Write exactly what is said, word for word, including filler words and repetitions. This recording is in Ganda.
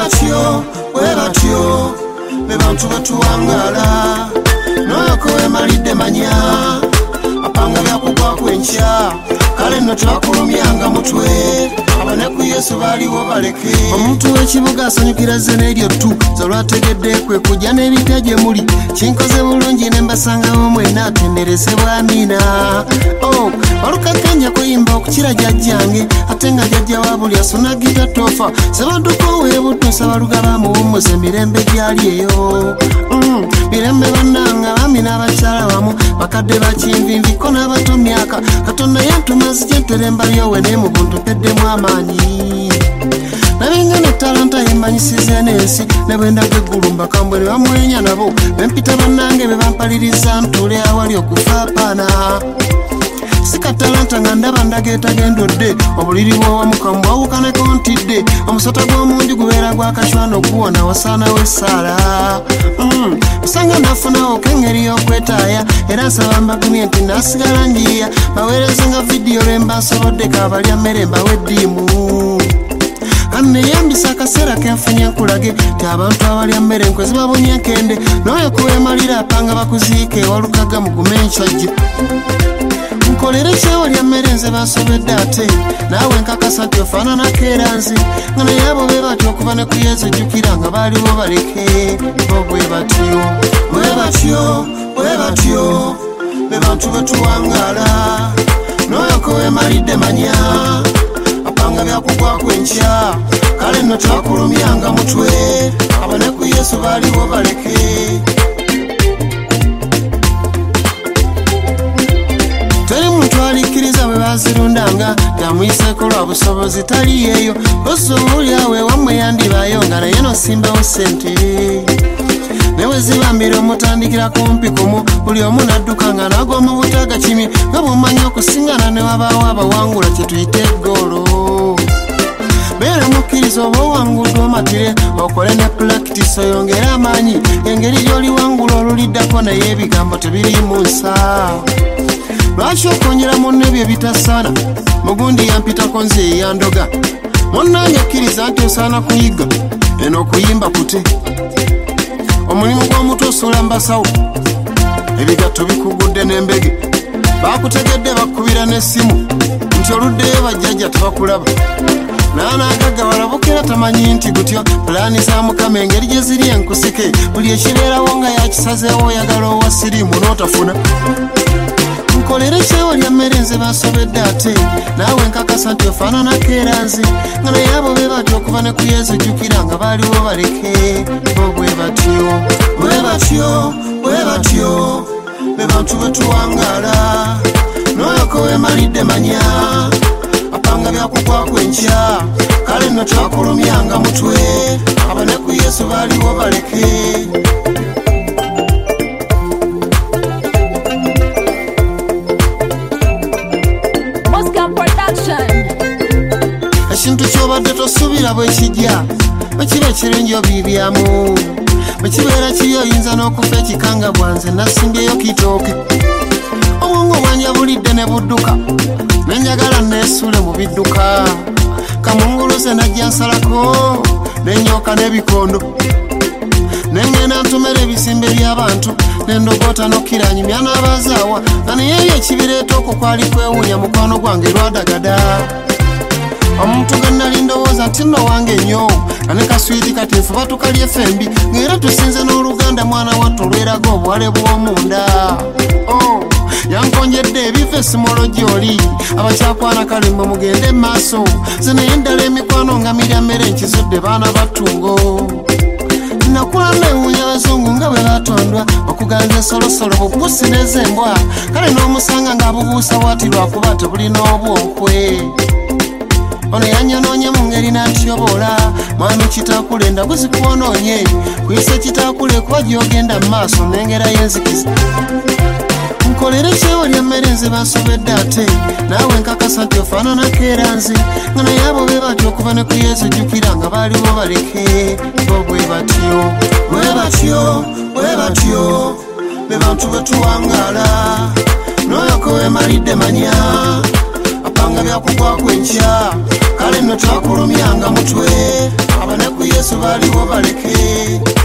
batyo bwe batyo be bantu betuwangala noyoko wemalidde manya apanga byakugwa kwenkya kale nno twakulumyanga mutwe abane ku Yesu baliwo baleke omuntu w'ekibuga asanyukira ze n'eryo ttu zolwategedde kwe kujja n'ebita gye muli kinkoze bulungi ne mbasangawo mwena atenderezebwa amina oh walukakanya kuyimba okukira jjajjange ate nga jjajja wa buli asuna gita tofa sebadduko weebutusa baluga bamuwummuza emirembe gyali eyo mm. mirembe bannanga bami n'abakyala wamu bakadde bakinvinviko n'abato myaka katonda yantumazi gyenteremba lyowe ne mu buntu peddemu amaanyi nabenga ne talanta yemmanyisize n'ensi ne bwendaga eggulu mbakambwe ne bamwenya nabo bempita bannange be bampaliriza ntule awali okufa apaana sika talanta nga ndaba ndageetagendodde obuliri bw'owamukamu bwawukaneko ntidde omusota gw'omundi gubeera gwakashwana okuwona wasaana w'essaala mm. osanga nafunawo k'engeri y'okwetaaya era nsaba mbagumye nti nasigala njiya baweerezenga vidiyo lwemba nsobodde kaabalya mmere mbawe eddiimu kaneyambisa akaseera kenfunye nkulage ti abantu abalya mmere nkwezi babonye nkende noyo kuwemalira apanga bakuziike ewalukaga mugume enkyajje nkolere kyewalya mmere nze basobedde ate naawe nkakasa nti ofaananako era nze nga naye abo be batyo okuva ne ku Yesu jjukira nga baaliwo baleke bo bwe batyo bwe batyo bwe batyo be bantu betuwangala noyoko wemalidde manya apanga byakugwa kwenkya kale nno twakulumyanga mutwe abane ku Yesu baaliwo baleke teri muntu alikkiriza bwe bazirundanga tamuyiseko lwa busobozi tali yeeyo osoboolyawe wammwe yandibaayo nga naye nosimbawo sente newe zibambira omutandikira kumpi kumu buli omu nadduka nga nagwa mu butaga kimi nga bw'omanyi okusingana ne wabaawo abawangula kye tuyita eggoolo beera mukkiriza oba owanguddwa omatire okole ne pulakitisi oyongere amaanyi engeri gy'oliwangula oluliddako naye ebigambo tebiriimu nsa lwaki okonyera munno ebyo bitasaana mugundi yampitako nze eyandoga munnange akkiriza nti osaana kuyiga eno okuyimba kute omulimu gw'omutu osula mbasawo ebigatto bikugudde n'embege bakutegedde bakubira n'essimu nti oluddeyo bajjajja tebakulaba naanaagaga balabukira tamanyi nti gutyo pulaani za mukama engeri gye ziri enkusike buli ekibeerawo nga yakisazeewo oyagala owa siriimu n'otafuna nkolere kyewalya mmere nze basobedde ate naawe nkakasa nti ofaananako era nze nga naye abo be batyo okuva ne ku Yesu jjukira nga baaliwo baleke bo bwe batyo bwe batyo bwe batyo be bantu betuwangala noyoko wemalidde manya apanga byakugwa kwenkya kale nno twakulumyanga mutwe abane ku Yesu baaliwo baleke ekintu kyobadde tosuubira bwe kijja bwe kiba ekirungi obiibyamu bwe kibeera kiri oyinza n'okufa ekikanga bwanze nasimbyeyo kitooke obwongo bwanjabulidde ne budduka nenjagala neesule mu bidduka kamunguluze najja nsalako nenyooka n'ebikondo nengenda ntumera ebisimbe by'abantu nendogoota n'okkiranyumya n'abazaawa nga naye ebyo ekibireeta okwo kwali kwewuunya mukwano gwange lwadagada omuntu gwe nali ndowooza nti nno wange nnyo nga ne kaswiti kati nfuba tukalya effembi ng'era tusinze n'oluganda mwana wattu olweraga obwale bw'omunda oh. yankonjedde ebiva esimolo gy'oli abakyakwana kale mwe mugende emaaso ze naye endala emikwano nga mirya mmere nkizudde baana battungo nakula newuunya abazungu nga bwe batondwa okuganza ensolosolo bubuusi n'ezembwa kale n'omusanga ng'abubuusa bwati lwakuba tebulina obwonkwe ono yanyonoonye mu ngeri n'antyobola mwami kitaakule endagu zikwonoonye kuyisa kitaakule kuba gy'ogenda mu maaso n'engera y'enzikiza nkolere kyewalya mmere nze basobedde ate naawe nkakasa nti ofaananako era nze nga naye abo be batyo okuva ne ku Yesu jjukira nga baaliwo baleke bo bwe batyo bwe batyo bwe batyo be bantu betuwangala noyoko wemalidde manya apanga byakugwa kwenkya kale nno twakulumyanga mutwe abanaku Yesu baliwo baleke